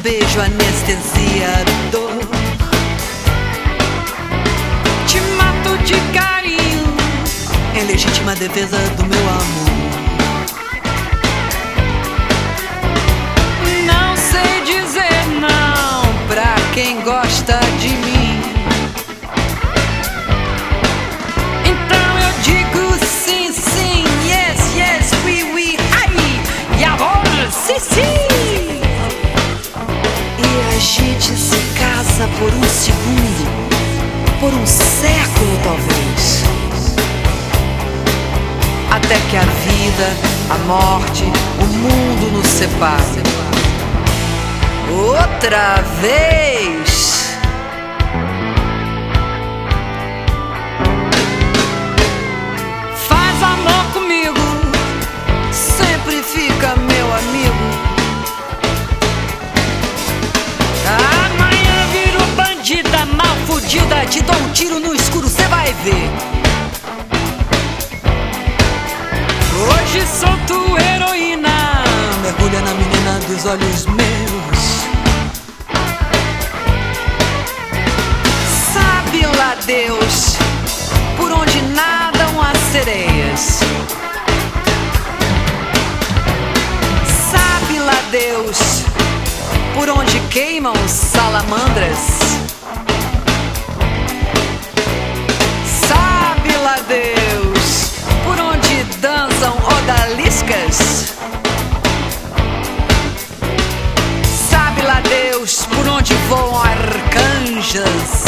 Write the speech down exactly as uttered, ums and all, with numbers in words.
beijo anestesia a dor. Te mato de carinho, em legítima defesa do meu amor. Não sei dizer não pra quem gosta de mim, então eu digo sim, sim, yes, yes, oui, oui, ai, jawohl, sim, sim. E a gente se casa por um segundo, por um século talvez, até que a vida, a morte, o mundo nos separe outra vez. Faz amor comigo, sempre fica meu amigo. Amanhã viro bandida mal fudida, te dou um tiro no escuro, cê vai ver. Hoje sou tua heroína, mergulha na menina dos olhos meus. Sabe lá Deus por onde nadam as sereias. Sabe lá Deus por onde queimam salamandras. Sabe lá Deus por onde dançam odaliscas. Sabe lá Deus por onde voam arcanjas.